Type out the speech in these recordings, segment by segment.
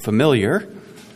familiar.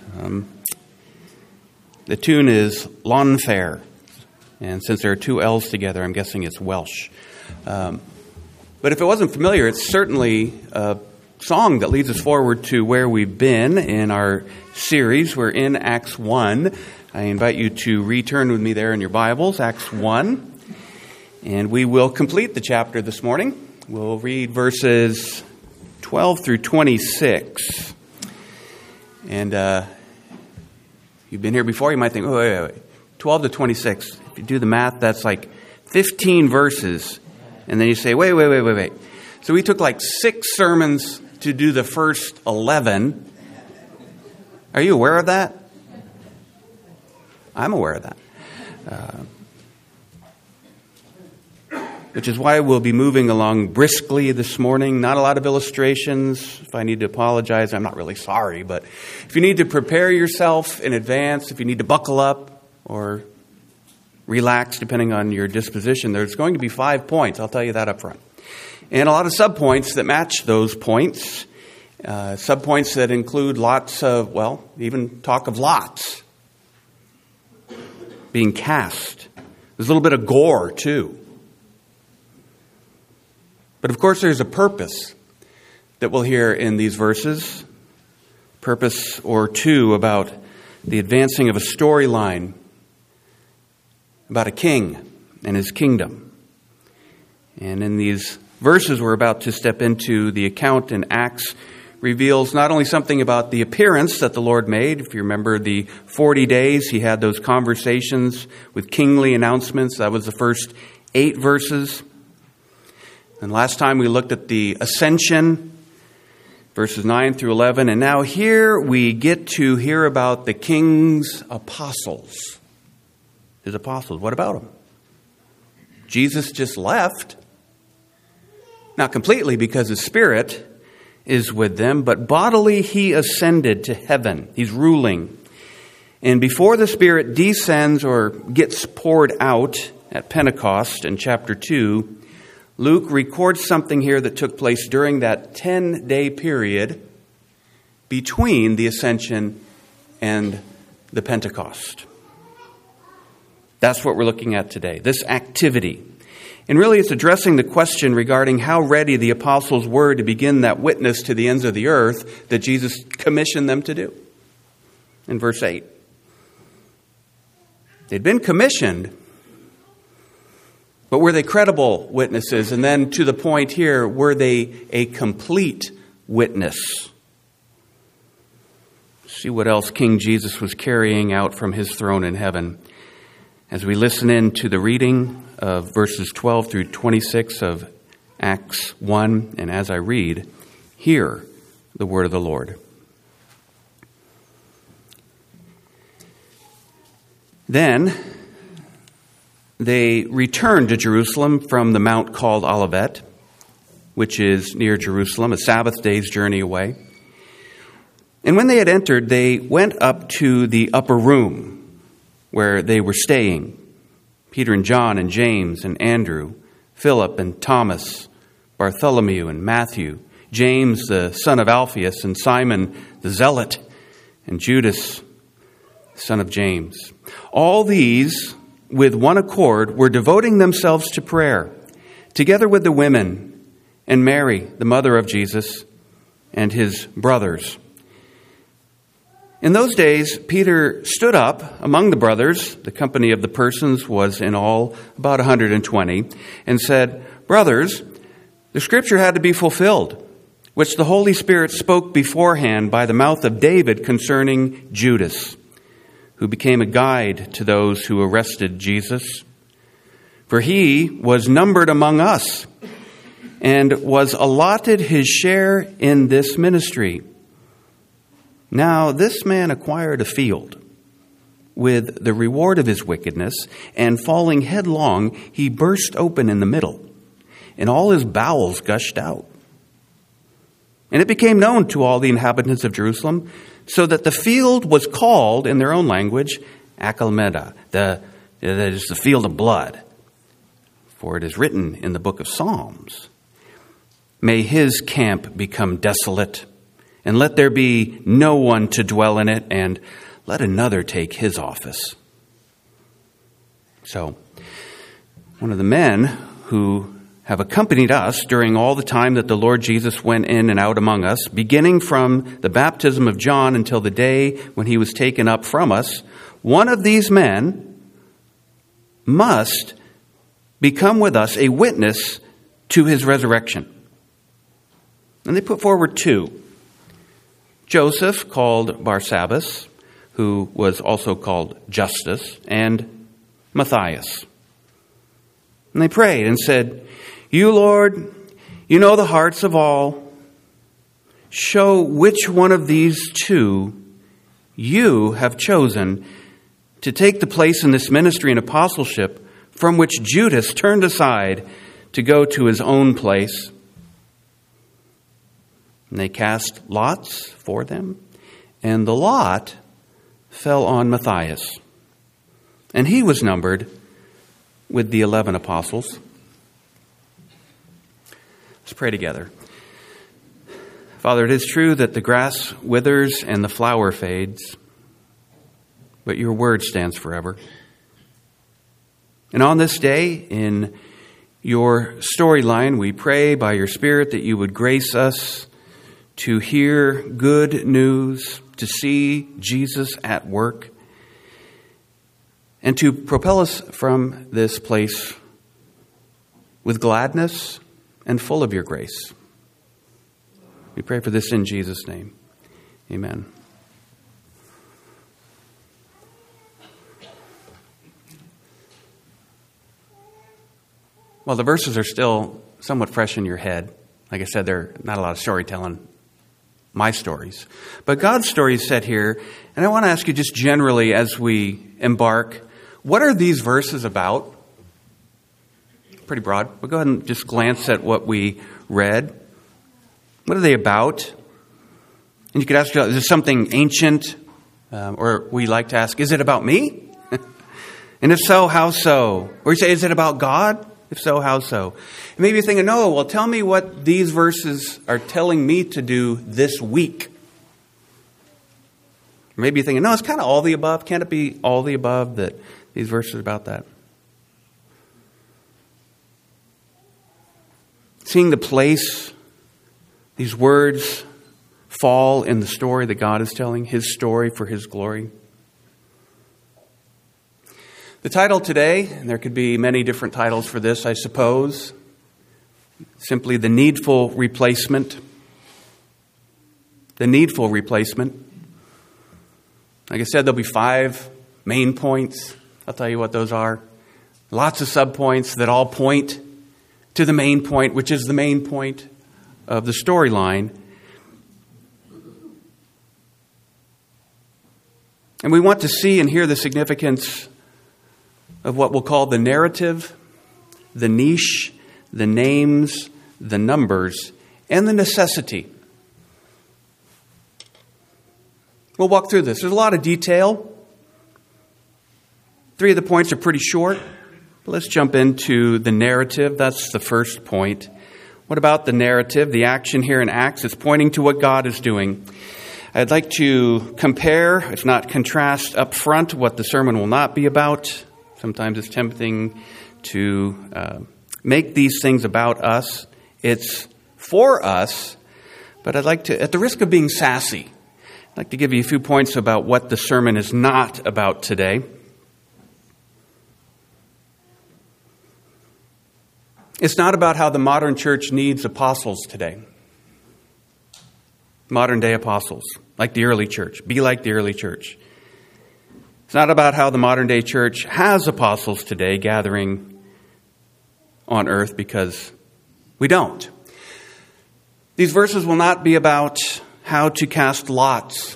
The tune is Llanfair, and since there are two L's together, I'm guessing it's Welsh. But if it wasn't familiar, it's certainly a song that leads us forward to where we've been in our series. We're in Acts 1. I invite you to return with me there in your Bibles, Acts 1. And we will complete the chapter this morning. We'll read verses 12 through 26. And you've been here before, you might think, oh, wait. 12 to 26. If you do the math, that's like 15 verses. And then you say, wait. So we took like 6 sermons to do the first 11. Are you aware of that? I'm aware of that. Which is why we'll be moving along briskly this morning. Not a lot of illustrations. If I need to apologize, I'm not really sorry. But if you need to prepare yourself in advance, if you need to buckle up or relax, depending on your disposition, there's going to be 5 points. I'll tell you that up front. And a lot of subpoints that match those points. Subpoints that include lots of, even talk of lots being cast. There's a little bit of gore, too. But of course, there's a purpose that we'll hear in these verses. Purpose or two about the advancing of a storyline about a king and his kingdom. And in these verses we're about to step into, the account in Acts reveals not only something about the appearance that the Lord made. If you remember the 40 days, he had those conversations with kingly announcements. That was the first 8 verses. And last time we looked at the ascension, verses 9 through 11. And now here we get to hear about the king's apostles. His apostles. What about them? Jesus just left. Not completely, because his Spirit is with them, but bodily he ascended to heaven. He's ruling. And before the Spirit descends or gets poured out at Pentecost in chapter 2, Luke records something here that took place during that 10-day period between the ascension and the Pentecost. That's what we're looking at today, this activity. And really it's addressing the question regarding how ready the apostles were to begin that witness to the ends of the earth that Jesus commissioned them to do. In verse 8. They'd been commissioned, but were they credible witnesses? And then to the point here, were they a complete witness? See what else King Jesus was carrying out from his throne in heaven. As we listen in to the reading of verses 12 through 26 of Acts 1, and as I read, hear the word of the Lord. Then they returned to Jerusalem from the mount called Olivet, which is near Jerusalem, a Sabbath day's journey away. And when they had entered, they went up to the upper room where they were staying. Peter and John and James and Andrew, Philip and Thomas, Bartholomew and Matthew, James the son of Alphaeus and Simon the Zealot, and Judas, son of James. All these, with one accord, were devoting themselves to prayer, together with the women and Mary, the mother of Jesus, and his brothers. In those days, Peter stood up among the brothers, the company of the persons was in all about 120, and said, "Brothers, the scripture had to be fulfilled, which the Holy Spirit spoke beforehand by the mouth of David concerning Judas, who became a guide to those who arrested Jesus. For he was numbered among us and was allotted his share in this ministry. Now this man acquired a field with the reward of his wickedness, and falling headlong, he burst open in the middle, and all his bowels gushed out. And it became known to all the inhabitants of Jerusalem, so that the field was called, in their own language, Akeldama, that is the field of blood. For it is written in the book of Psalms, May his camp become desolate, and let there be no one to dwell in it, and let another take his office. So, one of the men who have accompanied us during all the time that the Lord Jesus went in and out among us, beginning from the baptism of John until the day when he was taken up from us, one of these men must become with us a witness to his resurrection. And they put forward two. Joseph, called Barsabbas, who was also called Justus, and Matthias. And they prayed and said, "You, Lord, you know the hearts of all. Show which one of these two you have chosen to take the place in this ministry and apostleship from which Judas turned aside to go to his own place." And they cast lots for them, and the lot fell on Matthias. And he was numbered with the 11 apostles. Let's pray together. Father, it is true that the grass withers and the flower fades, but your word stands forever. And on this day, in your storyline, we pray by your Spirit that you would grace us to hear good news, to see Jesus at work, and to propel us from this place with gladness and full of your grace. We pray for this in Jesus' name. Amen. Well, the verses are still somewhat fresh in your head. Like I said, there are not a lot of storytelling, my stories. But God's story is set here, and I want to ask you just generally as we embark, what are these verses about? Pretty broad. We'll go ahead and just glance at what we read. What are they about? And you could ask, is this something ancient? Or we like to ask, is it about me? And if so, how so? Or you say, is it about God? If so, how so? And maybe you're thinking, no, well, tell me what these verses are telling me to do this week. Or maybe you're thinking, no, it's kind of all the above. Can't it be all the above that these verses are about that? Seeing the place these words fall in the story that God is telling, his story for his glory. The title today, and there could be many different titles for this, I suppose, simply The Needful Replacement. The Needful Replacement. Like I said, there'll be 5 main points. I'll tell you what those are. Lots of subpoints that all point to the main point, which is the main point of the storyline. And we want to see and hear the significance of what we'll call the narrative, the niche, the names, the numbers, and the necessity. We'll walk through this. There's a lot of detail. 3 of the points are pretty short. But let's jump into the narrative. That's the first point. What about the narrative? The action here in Acts is pointing to what God is doing. I'd like to compare, if not contrast, up front what the sermon will not be about. Sometimes it's tempting to make these things about us. It's for us, but I'd like to, at the risk of being sassy, I'd like to give you a few points about what the sermon is not about today. It's not about how the modern church needs apostles today. Modern day apostles, like the early church. Be like the early church. It's not about how the modern day church has apostles today gathering on earth, because we don't. These verses will not be about how to cast lots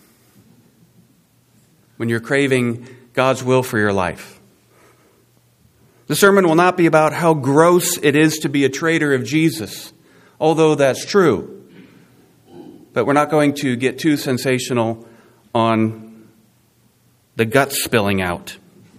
when you're craving God's will for your life. The sermon will not be about how gross it is to be a traitor of Jesus, although that's true. But we're not going to get too sensational on the guts spilling out.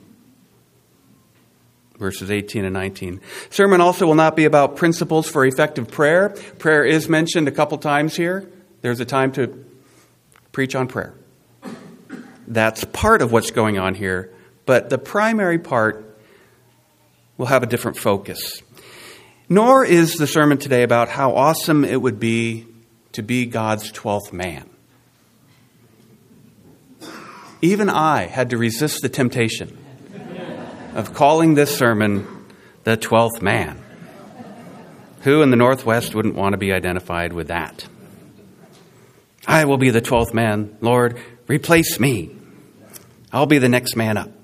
Verses 18 and 19. Sermon also will not be about principles for effective prayer. Prayer is mentioned a couple times here. there's a time to preach on prayer. That's part of what's going on here, but the primary part will have a different focus. Nor is the sermon today about how awesome it would be to be God's 12th man. Even I had to resist the temptation of calling this sermon the 12th man. Who in the Northwest wouldn't want to be identified with that? I will be the 12th man. Lord, replace me. I'll be the next man up.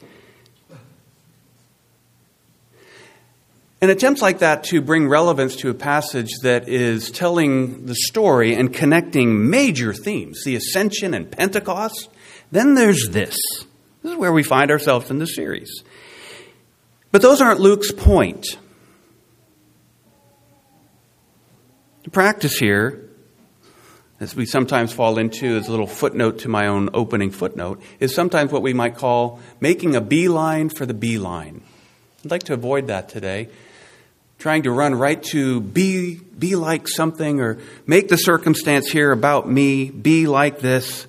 And attempts like that to bring relevance to a passage that is telling the story and connecting major themes, the ascension and Pentecost, then there's this. This is where we find ourselves in the series. But those aren't Luke's point. The practice here, as we sometimes fall into as a little footnote to my own opening footnote, is sometimes what we might call making a beeline for the beeline. I'd like to avoid that today. Trying to run right to be like something or make the circumstance here about me, be like this,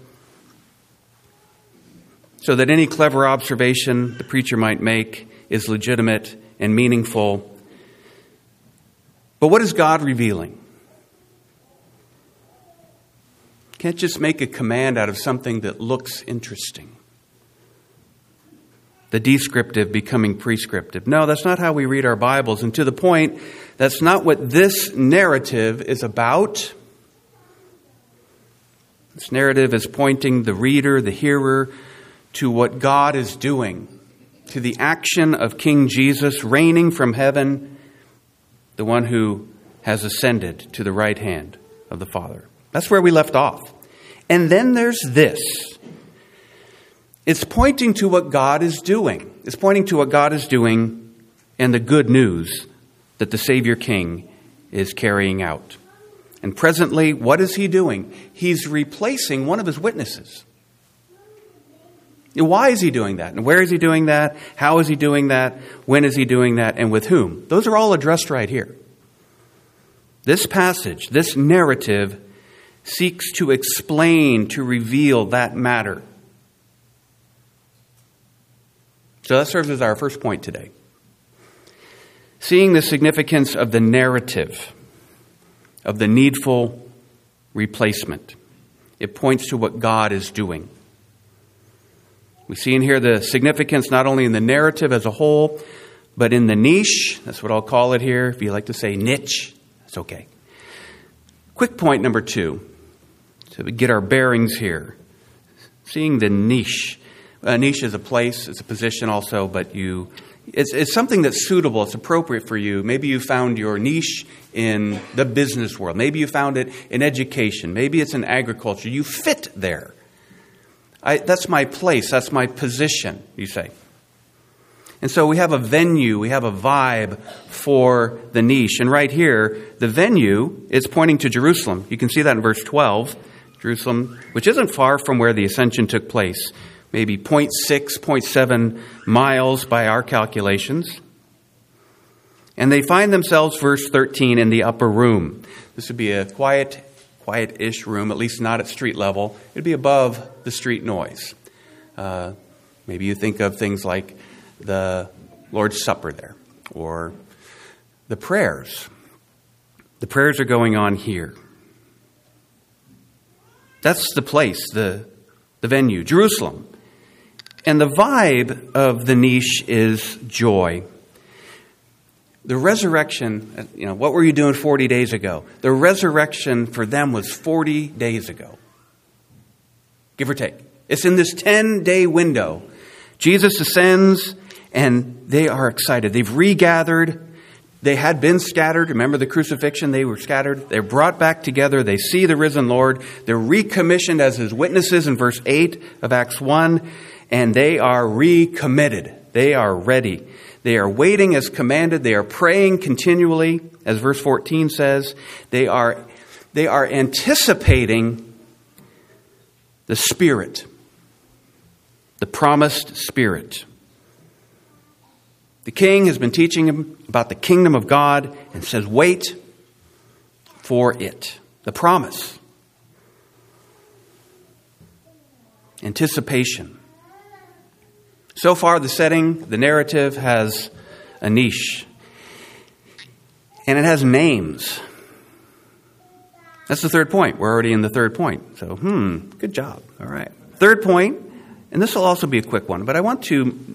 so that any clever observation the preacher might make is legitimate and meaningful. But what is God revealing? Can't just make a command out of something that looks interesting. The descriptive becoming prescriptive. No, that's not how we read our Bibles. And to the point, that's not what this narrative is about. This narrative is pointing the reader, the hearer, to what God is doing, to the action of King Jesus reigning from heaven, the one who has ascended to the right hand of the Father. That's where we left off. And then there's this. It's pointing to what God is doing. It's pointing to what God is doing and the good news that the Savior King is carrying out. And presently, what is he doing? He's replacing one of his witnesses. Why is he doing that? And where is he doing that? How is he doing that? When is he doing that? And with whom? Those are all addressed right here. This passage, this narrative, seeks to explain, to reveal that matter. So that serves as our first point today. Seeing the significance of the narrative, of the needful replacement. It points to what God is doing. We see in here the significance not only in the narrative as a whole, but in the niche. That's what I'll call it here. If you like to say niche, that's okay. Quick point number 2, to get our bearings here. Seeing the niche. A niche is a place, it's a position also, but it's something that's suitable, it's appropriate for you. Maybe you found your niche in the business world. Maybe you found it in education. Maybe it's in agriculture. You fit there. That's my place, that's my position, you say. And so we have a venue, we have a vibe for the niche. And right here, the venue is pointing to Jerusalem. You can see that in verse 12. Jerusalem, which isn't far from where the ascension took place. Maybe 0.6, 0.7 miles by our calculations. And they find themselves, verse 13, in the upper room. This would be a quiet-ish room, at least not at street level. It would be above the street noise. Maybe you think of things like the Lord's Supper there, or the prayers. The prayers are going on here. That's the place, the venue, Jerusalem. And the vibe of the niche is joy. The resurrection, what were you doing 40 days ago? The resurrection for them was 40 days ago. Give or take. It's in this 10-day window. Jesus ascends and they are excited. They've regathered. They had been scattered. Remember the crucifixion? They were scattered. They're brought back together. They see the risen Lord. They're recommissioned as his witnesses in verse 8 of Acts 1. And they are recommitted. They are ready. They are waiting as commanded. They are praying continually, as verse 14 says. They are anticipating the Spirit, the promised Spirit. The king has been teaching him about the kingdom of God and says, wait for it, the promise. anticipation. So far, the setting, the narrative has a niche. And it has names. That's the third point. We're already in the third point. So, good job. All right. Third point, and this will also be a quick one, but I won't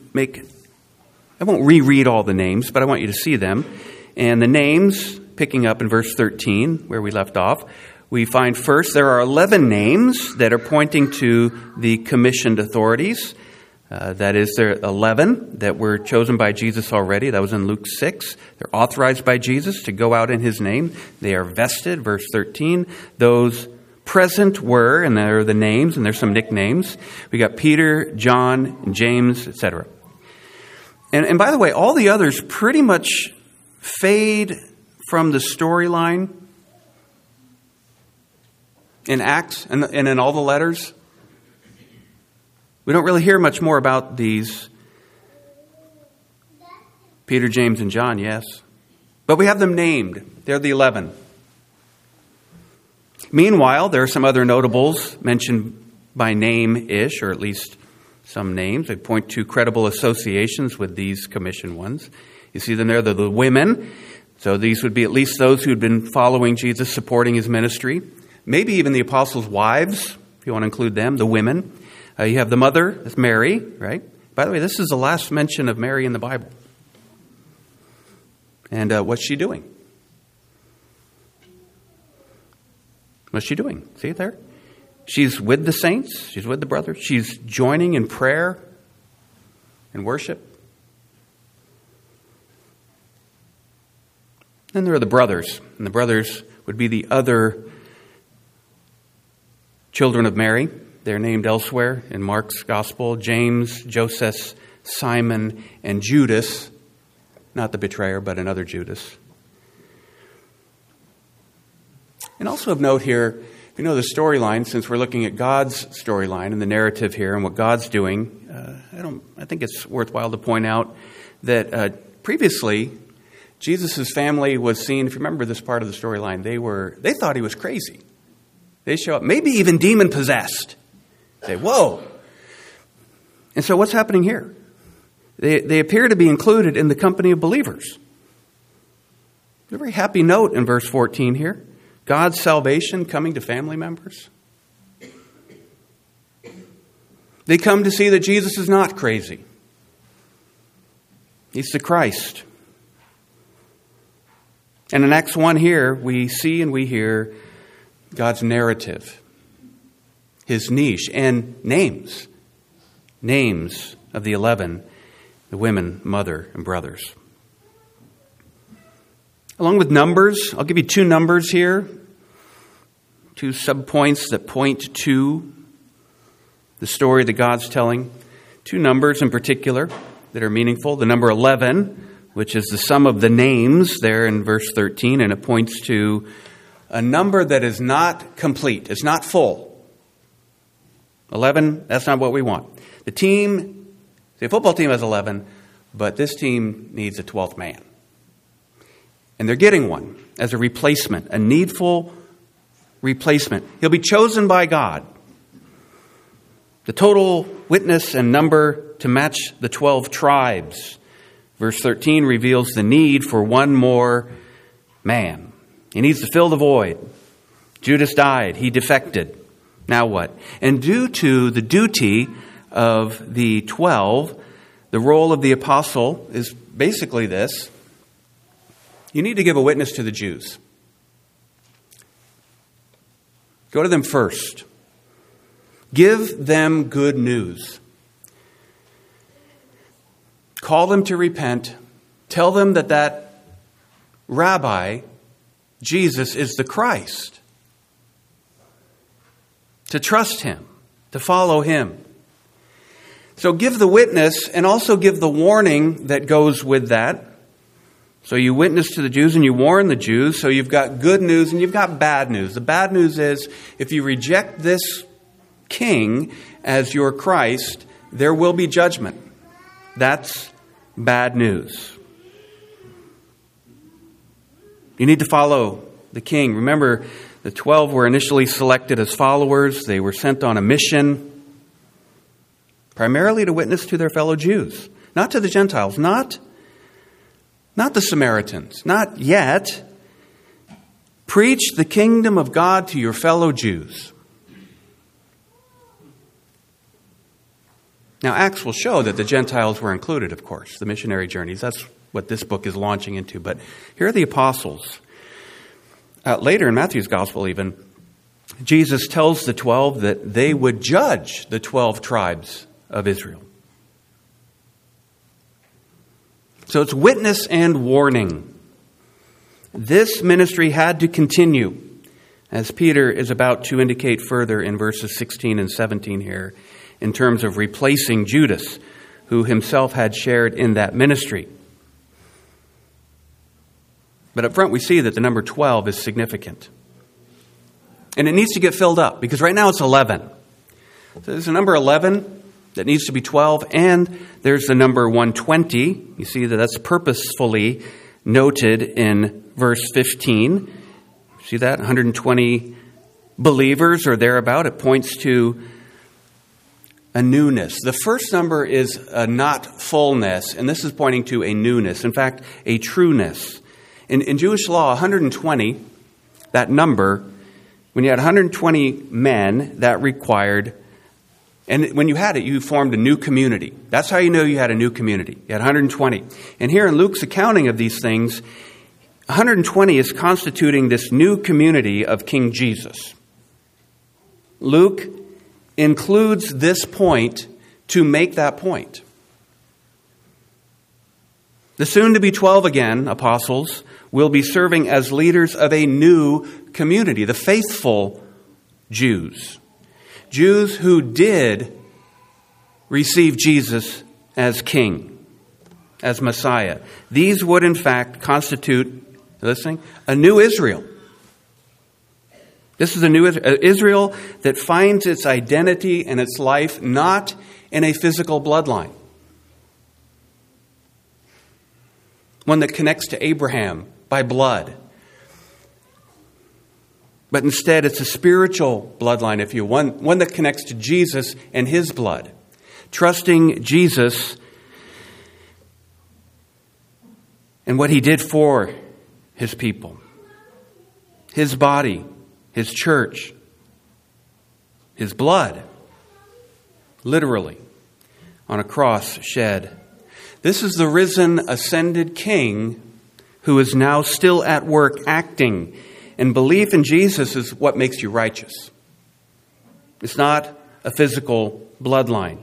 reread all the names, but I want you to see them. And the names, picking up in verse 13, where we left off, we find first there are 11 names that are pointing to the commissioned authorities. That is, there are 11 that were chosen by Jesus already. That was in Luke 6. They're authorized by Jesus to go out in his name. They are vested, verse 13. Those present were, and there are the names, and there's some nicknames. We got Peter, John, and James, etc. And by the way, all the others pretty much fade from the storyline in Acts and in all the letters. We don't really hear much more about these. Peter, James, and John, yes. But we have them named. They're the 11. Meanwhile, there are some other notables mentioned by name-ish, or at least some names. They point to credible associations with these commissioned ones. You see them there, they're the women. So these would be at least those who had been following Jesus, supporting his ministry. Maybe even the apostles' wives, if you want to include them, the women. You have the mother, that's Mary, right? By the way, this is the last mention of Mary in the Bible. And what's she doing? What's she doing? See it there? She's with the saints. She's with the brothers. She's joining in prayer and worship. Then there are the brothers. And the brothers would be the other children of Mary. They're named elsewhere in Mark's gospel. James, Joseph, Simon, and Judas. Not the betrayer, but another Judas. And also of note here, if you know the storyline, since we're looking at God's storyline and the narrative here and what God's doing, I think it's worthwhile to point out that previously, Jesus' family was seen, if you remember this part of the storyline, they thought he was crazy. They show up, maybe even demon-possessed. Say, whoa. And so what's happening here? They appear to be included in the company of believers. A very happy note in verse 14 here. God's salvation coming to family members. They come to see that Jesus is not crazy. He's the Christ. And in Acts 1 here, we see and we hear God's narrative, his niche, and names. Names of the 11, the women, mother, and brothers. Along with numbers, I'll give you two numbers here. Two subpoints that point to the story that God's telling. Two numbers in particular that are meaningful. The number 11, which is the sum of the names there in verse 13, and it points to a number that is not complete. It's not full. 11, that's not what we want. The football team has 11, but this team needs a 12th man. And they're getting one as a replacement, a needful replacement. He'll be chosen by God. The total witness and number to match the 12 tribes. Verse 13 reveals the need for one more man. He needs to fill the void. Judas died. He defected. Now what? And due to the duty of the 12, the role of the apostle is basically this. You need to give a witness to the Jews. Go to them first. Give them good news. Call them to repent. Tell them that rabbi, Jesus, is the Christ. To trust him, to follow him. So give the witness and also give the warning that goes with that. So you witness to the Jews and you warn the Jews. So you've got good news and you've got bad news. The bad news is if you reject this king as your Christ, there will be judgment. That's bad news. You need to follow the king. Remember, the 12 were initially selected as followers. They were sent on a mission. primarily to witness to their fellow Jews, not to the Gentiles, not the Samaritans, not yet. Preach the kingdom of God to your fellow Jews. Now, Acts will show that the Gentiles were included, of course, the missionary journeys. That's what this book is launching into. But here are the apostles. Later in Matthew's gospel even, Jesus tells the 12 that they would judge the 12 tribes of Israel. So it's witness and warning. This ministry had to continue, as Peter is about to indicate further in verses 16 and 17 here, in terms of replacing Judas, who himself had shared in that ministry. But up front we see that the number 12 is significant. And it needs to get filled up, because right now it's 11. So there's a number 11 that needs to be 12, and there's the number 120. You see that that's purposefully noted in verse 15. See that? 120 believers or thereabout. It points to a newness. The first number is a not fullness, and this is pointing to a newness. In fact, a trueness. In Jewish law, 120, that number, when you had 120 men, that required, and when you had it, you formed a new community. That's how you know you had a new community. You had 120. And here in Luke's accounting of these things, 120 is constituting this new community of King Jesus. Luke includes this point to make that point. The soon-to-be 12 again, apostles, will be serving as leaders of a new community, the faithful Jews. Jews who did receive Jesus as king, as Messiah. These would in fact constitute, listening, a new Israel. This is a new Israel that finds its identity and its life not in a physical bloodline. One that connects to Abraham by blood. But instead it's a spiritual bloodline, if you will, one that connects to Jesus and his blood. Trusting Jesus and what he did for his people. His body, his church, his blood, literally, on a cross shed. This is the risen, ascended King who is now still at work acting. And belief in Jesus is what makes you righteous. It's not a physical bloodline.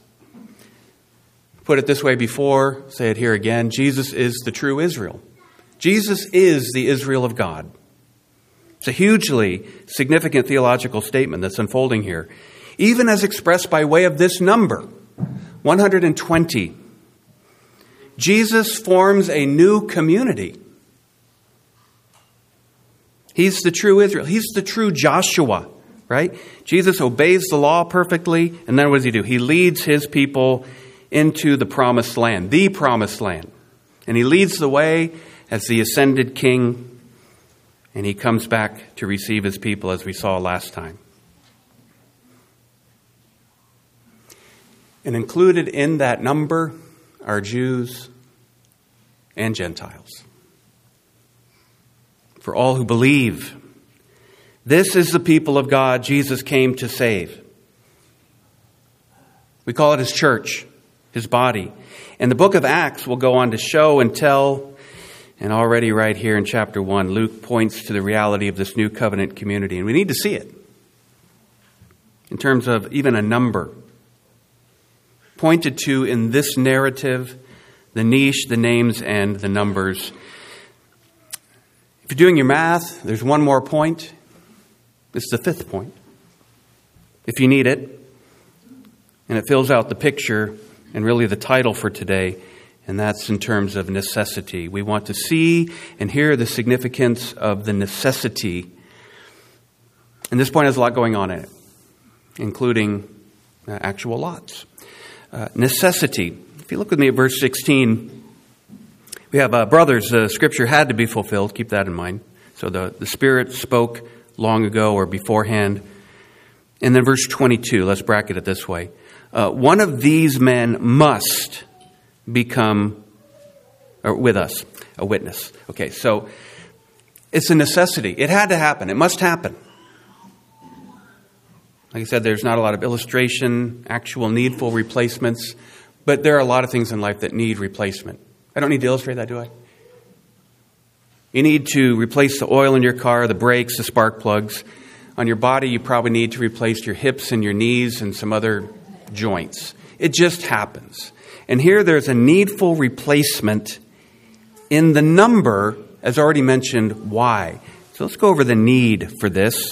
Put it this way before, say it here again. Jesus is the true Israel. Jesus is the Israel of God. It's a hugely significant theological statement that's unfolding here. Even as expressed by way of this number, 120. Jesus forms a new community. He's the true Israel. He's the true Joshua, right? Jesus obeys the law perfectly, and then what does he do? He leads his people into the promised land, the promised land. And he leads the way as the ascended King, and he comes back to receive his people as we saw last time. And included in that number are Jews and Gentiles. For all who believe, this is the people of God Jesus came to save. We call it his church, his body. And the book of Acts will go on to show and tell, and already right here in chapter 1, Luke points to the reality of this new covenant community. And we need to see it in terms of even a number. Pointed to in this narrative, the niche, the names, and the numbers. If you're doing your math, there's one more point. It's the fifth point, if you need it. And it fills out the picture and really the title for today, and that's in terms of necessity. We want to see and hear the significance of the necessity. And this point has a lot going on in it, including actual lots. Necessity. If you look with me at verse 16, we have brothers, Scripture had to be fulfilled. Keep that in mind. So the Spirit spoke long ago or beforehand. And then verse 22, let's bracket it this way. One of these men must become, or with us, a witness. Okay, so it's a necessity. It had to happen. It must happen. Like I said, there's not a lot of illustration, actual needful replacements, but there are a lot of things in life that need replacement. I don't need to illustrate that, do I? You need to replace the oil in your car, the brakes, the spark plugs. On your body, you probably need to replace your hips and your knees and some other joints. It just happens. And here there's a needful replacement in the number, as already mentioned, why. So let's go over the need for this.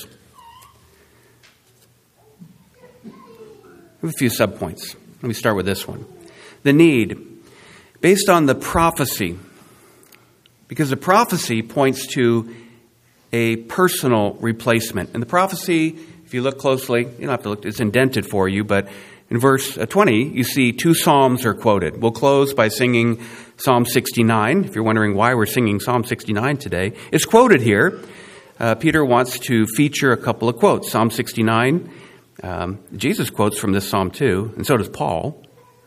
I have a few subpoints. Let me start with this one. The need, based on the prophecy, because the prophecy points to a personal replacement. And the prophecy, if you look closely, you don't have to look, it's indented for you, but in verse 20, you see two psalms are quoted. We'll close by singing Psalm 69. If you're wondering why we're singing Psalm 69 today, it's quoted here. Peter wants to feature a couple of quotes. Psalm 69, Jesus quotes from this psalm too, and so does Paul.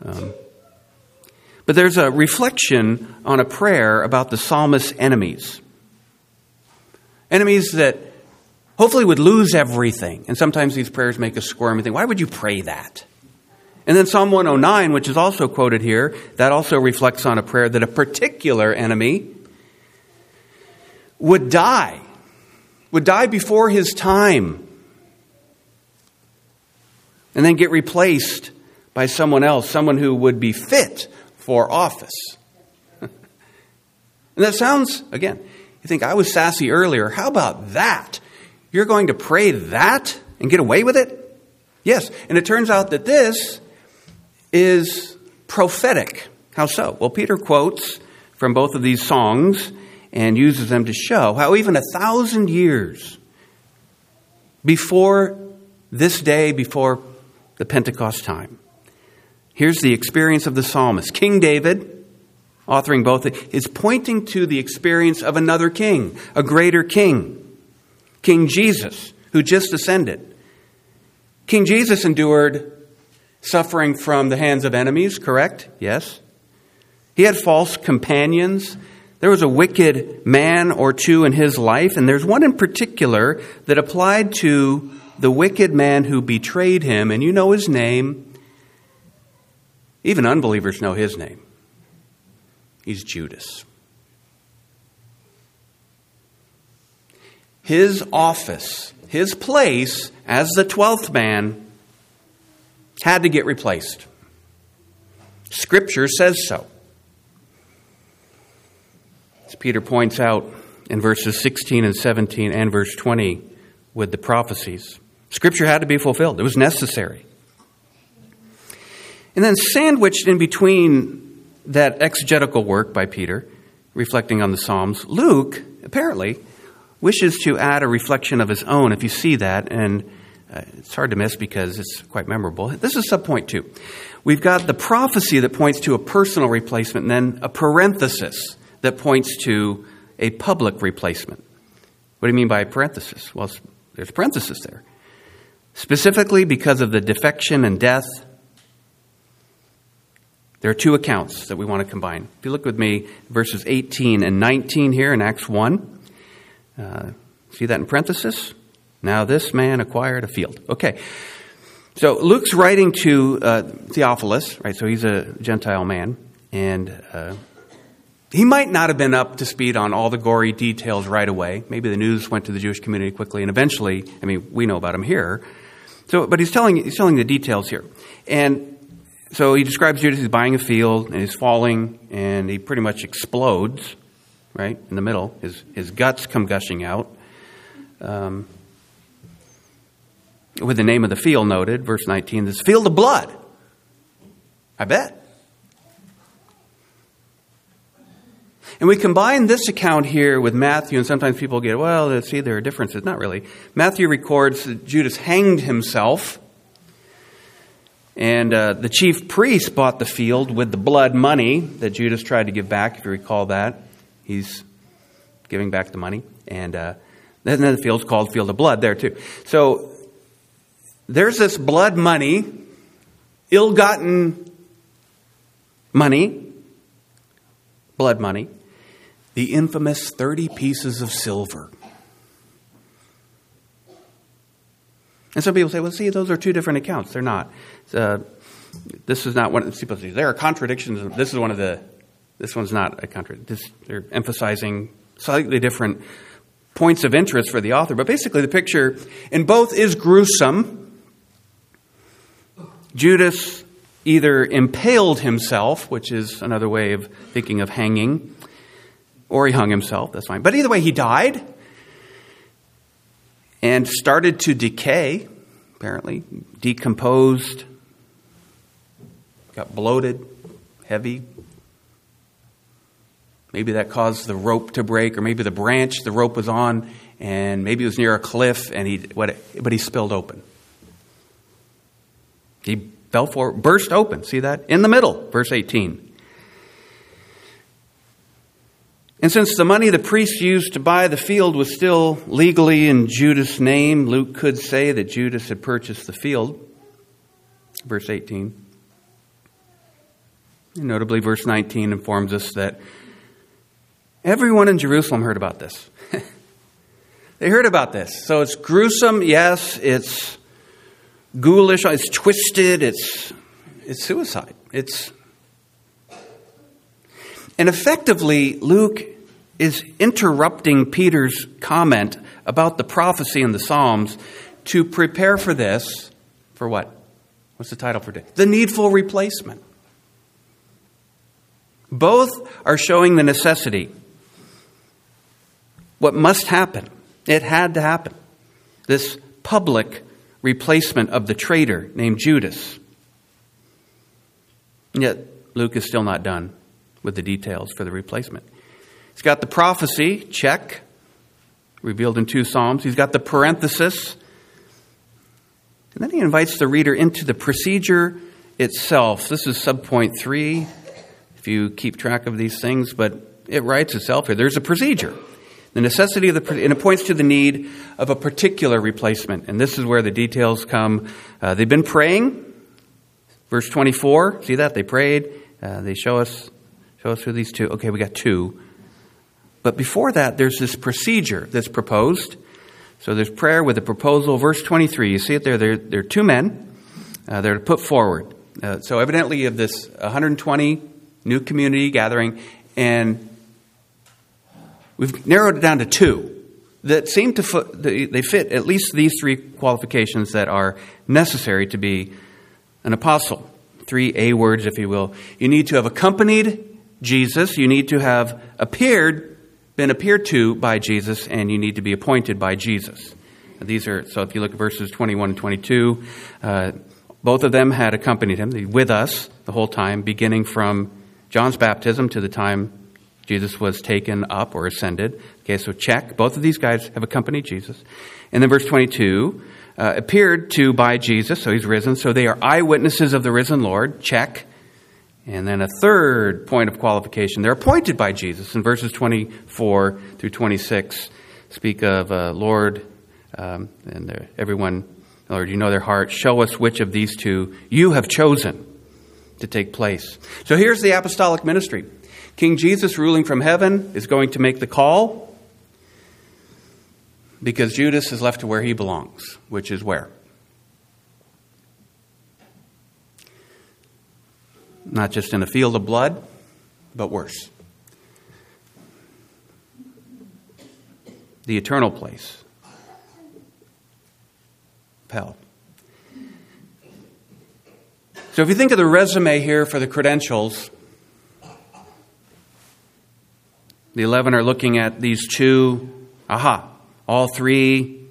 But there's a reflection on a prayer about the psalmist's enemies. Enemies that hopefully would lose everything. And sometimes these prayers make us squirm and think, why would you pray that? And then Psalm 109, which is also quoted here, that also reflects on a prayer that a particular enemy would die before his time, and then get replaced by someone else, someone who would be fit for office. And that sounds, again, you think, I was sassy earlier. How about that? You're going to pray that and get away with it? Yes. And it turns out that this is prophetic. How so? Well, Peter quotes from both of these songs and uses them to show how even 1,000 years before this day, before the Pentecost time, here's the experience of the psalmist. King David, authoring both, is pointing to the experience of another king, a greater king, King Jesus, who just ascended. King Jesus endured suffering from the hands of enemies, correct? Yes. He had false companions. There was a wicked man or two in his life, and there's one in particular that applied to the wicked man who betrayed him, and you know his name. Even unbelievers know his name. He's Judas. His office, his place as the 12th man had to get replaced. Scripture says so. As Peter points out in verses 16 and 17 and verse 20 with the prophecies, Scripture had to be fulfilled. It was necessary. And then sandwiched in between that exegetical work by Peter, reflecting on the Psalms, Luke apparently wishes to add a reflection of his own, if you see that, and it's hard to miss because it's quite memorable. This is subpoint 2. We've got the prophecy that points to a personal replacement, and then a parenthesis that points to a public replacement. What do you mean by a parenthesis? Well, there's a parenthesis there. Specifically because of the defection and death, there are two accounts that we want to combine. If you look with me, verses 18 and 19 here in Acts 1. See that in parenthesis? Now this man acquired a field. Okay. So Luke's writing to Theophilus, right? So he's a Gentile man. And he might not have been up to speed on all the gory details right away. Maybe the news went to the Jewish community quickly. And eventually, we know about him here. But he's telling the details here. And so he describes Judas, he's buying a field, and he's falling, and he pretty much explodes, right, in the middle. His guts come gushing out. With the name of the field noted, verse 19, this field of blood. I bet. And we combine this account here with Matthew, and sometimes people get, well, see, there are differences. Not really. Matthew records that Judas hanged himself. And the chief priest bought the field with the blood money that Judas tried to give back, if you recall that. He's giving back the money. And then the field's called Field of Blood there too. So there's this blood money, ill-gotten money, blood money, the infamous 30 pieces of silver. And some people say, well, see, those are two different accounts. They're not. This is not one of the people say there are contradictions. This one's not a contradiction. They're emphasizing slightly different points of interest for the author. But basically the picture in both is gruesome. Judas either impaled himself, which is another way of thinking of hanging, or he hung himself. That's fine. But either way, he died and started to decay, apparently, decomposed, got bloated, heavy. Maybe that caused the rope to break, or maybe the branch the rope was on, and maybe it was near a cliff, and but he spilled open. He fell forward, burst open. See that? In the middle, verse 18. And since the money the priests used to buy the field was still legally in Judas' name, Luke could say that Judas had purchased the field. Verse 18. And notably, verse 19 informs us that everyone in Jerusalem heard about this. They heard about this. So it's gruesome, yes. It's ghoulish. It's twisted. It's suicide. And effectively, Luke is interrupting Peter's comment about the prophecy in the Psalms to prepare for this. For what? What's the title for today? The needful replacement. Both are showing the necessity. What must happen? It had to happen. This public replacement of the traitor named Judas. And yet, Luke is still not done with the details for the replacement. He's got the prophecy, check, revealed in 2 Psalms. He's got the parenthesis. And then he invites the reader into the procedure itself. This is subpoint 3, if you keep track of these things, but it writes itself here. There's a procedure. The necessity of and it points to the need of a particular replacement. And this is where the details come. They've been praying. Verse 24, see that? They prayed. They show us who these two. Okay, we got 2. But before that, there's this procedure that's proposed. So there's prayer with a proposal. Verse 23, you see it there. There are 2 men. They're to put forward. So evidently you have this 120 new community gathering, and we've narrowed it down to 2 that seem to they fit at least these 3 qualifications that are necessary to be an apostle. 3 A words, if you will. You need to have accompanied Jesus. You need to have been appeared to by Jesus, and you need to be appointed by Jesus. So if you look at verses 21 and 22, both of them had accompanied him with us the whole time, beginning from John's baptism to the time Jesus was taken up or ascended. Okay, so check. Both of these guys have accompanied Jesus. And then verse 22, appeared to by Jesus, so he's risen. So they are eyewitnesses of the risen Lord. Check. And then a third point of qualification. They're appointed by Jesus. In verses 24 through 26, speak of Lord, and everyone, Lord, you know their heart. Show us which of these 2 you have chosen to take place. So here's the apostolic ministry. King Jesus, ruling from heaven, is going to make the call because Judas is left to where he belongs, which is where? Not just in a field of blood, but worse. The eternal place. Hell. So if you think of the resume here for the credentials, the 11 are looking at these 2. All 3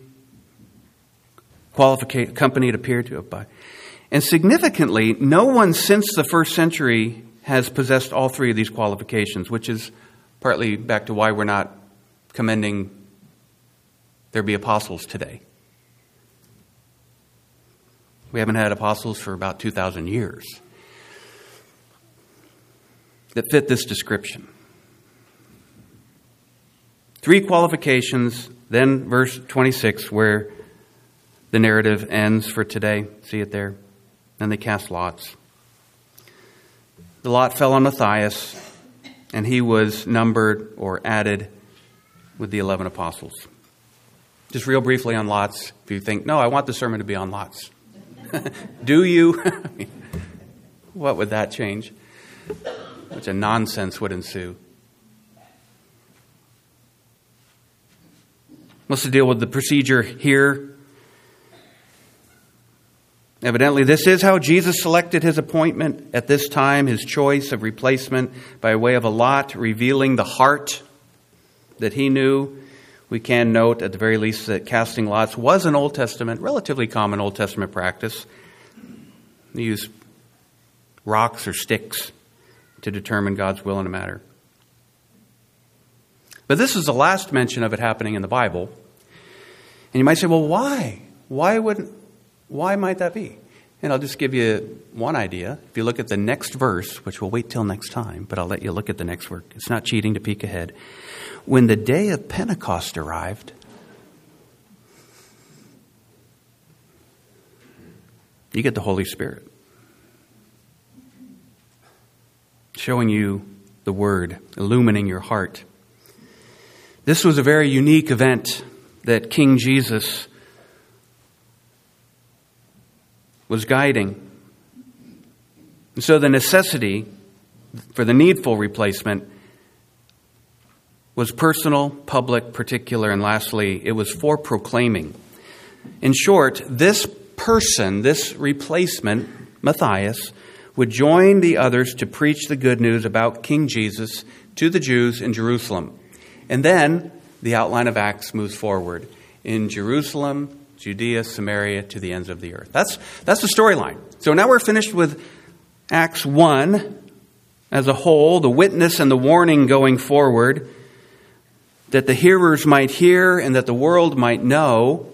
accompanied, appeared to have by. And significantly, no one since the first century has possessed all 3 of these qualifications, which is partly back to why we're not commending there be apostles today. We haven't had apostles for about 2,000 years that fit this description. 3 qualifications, then verse 26, where the narrative ends for today. See it there? Then they cast lots. The lot fell on Matthias, and he was numbered or added with the 11 apostles. Just real briefly on lots. If you think, no, I want the sermon to be on lots. Do you? What would that change? Such a nonsense would ensue. What's the deal with the procedure here? Evidently, this is how Jesus selected his appointment at this time, his choice of replacement by way of a lot, revealing the heart that he knew. We can note, at the very least, that casting lots was an Old Testament, relatively common Old Testament practice. They used rocks or sticks to determine God's will in a matter. But this is the last mention of it happening in the Bible. And you might say, well, why? Why might that be? And I'll just give you one idea. If you look at the next verse, which we'll wait till next time, but I'll let you look at the next word. It's not cheating to peek ahead. When the day of Pentecost arrived, you get the Holy Spirit showing you the Word, illumining your heart. This was a very unique event that King Jesus was guiding. And so the necessity for the needful replacement was personal, public, particular, and lastly, it was for proclaiming. In short, this person, this replacement, Matthias, would join the others to preach the good news about King Jesus to the Jews in Jerusalem. And then the outline of Acts moves forward. In Jerusalem, Judea, Samaria, to the ends of the earth. That's the storyline. So now we're finished with Acts 1 as a whole, the witness and the warning going forward, that the hearers might hear and that the world might know.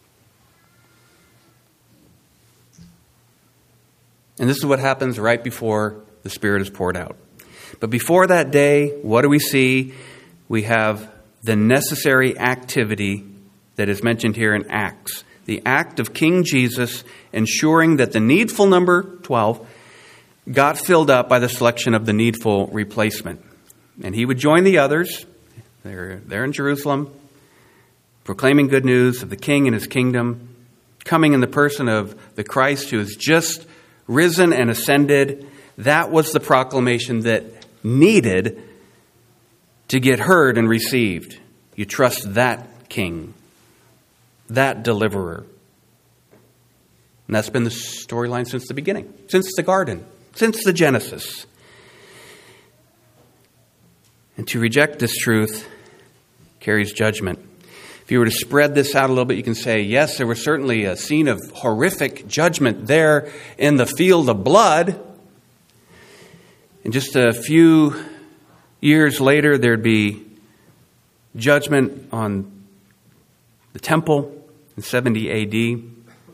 And this is what happens right before the Spirit is poured out. But before that day, what do we see? We have the necessary activity that is mentioned here in Acts. The act of King Jesus ensuring that the needful number 12 got filled up by the selection of the needful replacement. And he would join the others. They're in Jerusalem, proclaiming good news of the King and his kingdom, coming in the person of the Christ who has just risen and ascended. That was the proclamation that needed to get heard and received. You trust that King, that deliverer. And that's been the storyline since the beginning, since the garden, since the Genesis. And to reject this truth carries judgment. If you were to spread this out a little bit, you can say, yes, there was certainly a scene of horrific judgment there in the field of blood. And just a few years later, there'd be judgment on the temple in 70 A.D.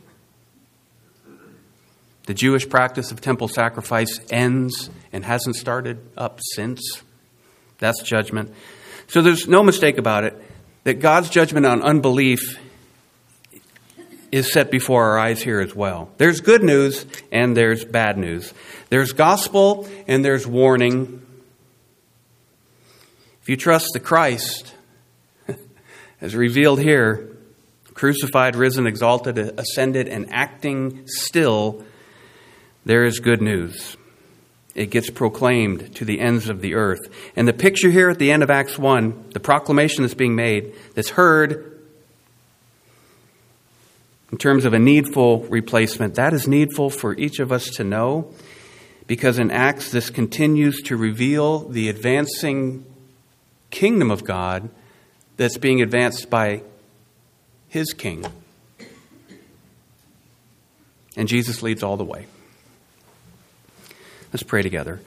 The Jewish practice of temple sacrifice ends and hasn't started up since. That's judgment. So there's no mistake about it that God's judgment on unbelief is set before our eyes here as well. There's good news and there's bad news. There's gospel and there's warning. If you trust the Christ, as revealed here, crucified, risen, exalted, ascended, and acting still, there is good news. It gets proclaimed to the ends of the earth. And the picture here at the end of Acts 1, the proclamation that's being made, that's heard in terms of a needful replacement, that is needful for each of us to know, because in Acts this continues to reveal the advancing kingdom of God that's being advanced by his King. And Jesus leads all the way. Let's pray together.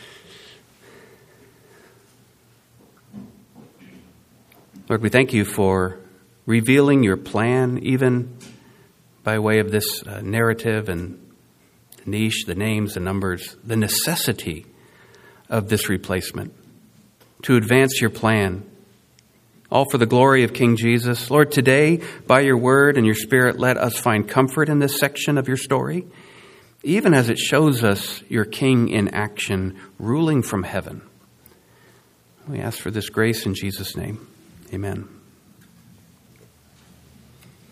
Lord, we thank you for revealing your plan, even by way of this narrative and the niche, the names, the numbers, the necessity of this replacement to advance your plan all for the glory of King Jesus. Lord, today, by your word and your Spirit, let us find comfort in this section of your story, even as it shows us your King in action, ruling from heaven. We ask for this grace in Jesus' name. Amen.